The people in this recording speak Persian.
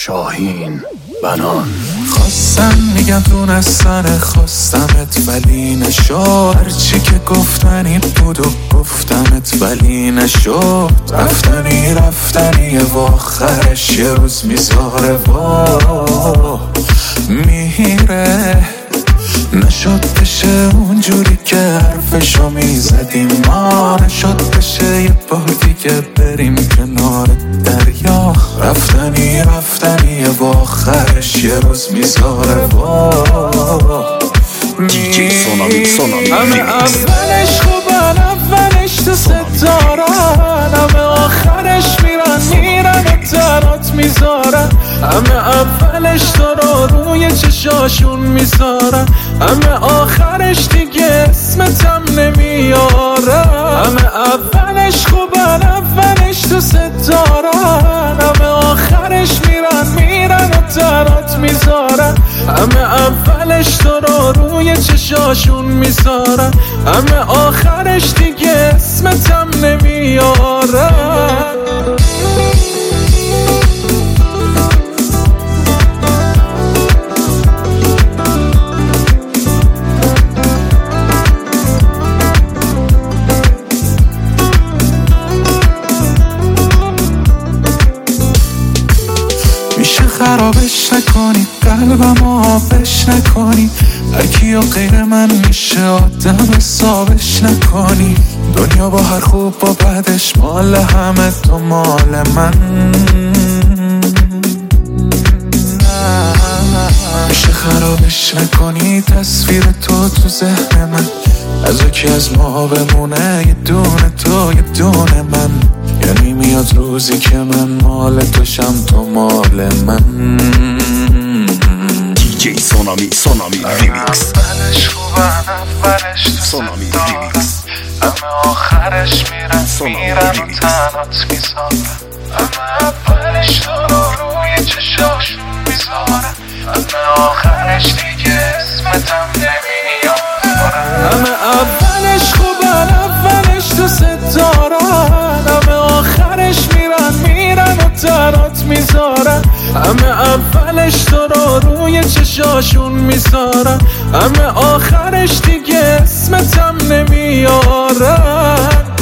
شاهین بنان. خواستم میگم دونستن خواستمت ولی نشد، هرچی که گفتنی بود و گفتمت ولی نشد. رفتنی و آخرش یه روز میذاره و میره. نشد بشه اونجوری که حرفشو میزدیم ما، نشد بشه یه بار دیگه بریم کنار دریا. رفتنی و آخرش یه روز میذاره و همه اولش خوبن، اولش تو ستارن، همه آخرش میرن و ترات میذارن. همه اولش تو رو روی چشاشون میذارن، همه آخرش دیگه اسمتم نمیارن. همه اولش خوبن، اولش تو ستارن، همه آخرش میرن و ترات میذارن. همه اولش تو رو روی چشاشون میذارن، همه آخرش دیگه اسمتم نمیارن. میشه خرابش نکنی، قلبم آبش نکنی، هرکی و غیر من میشه آدم حسابش نکنی. دنیا با هر خوب با بدش مال همه تو مال من. میشه خرابش نکنی تصویر تو ذهن من، از یکی از ما بمونه یه دونه تو یه دونه من. یعنی میاد روزی که من مال توشم تو مال من. DJ سونامی ریمیکس. اولش خوبن، اولش تو سونامی ستارن، ریمیکس. همه آخرش میرن و تنات میذارن. همه اولش تو رو روی چشاشون میذارن، همه آخرش دیگه اسمتم نمیارن. همه اولش خوبن، اولش تو ستارن، همه آخرش میرن و تنات میذارن. همه اولش تو رو روی چشاشون میذارن، همه آخرش دیگه اسمتم نمیارن.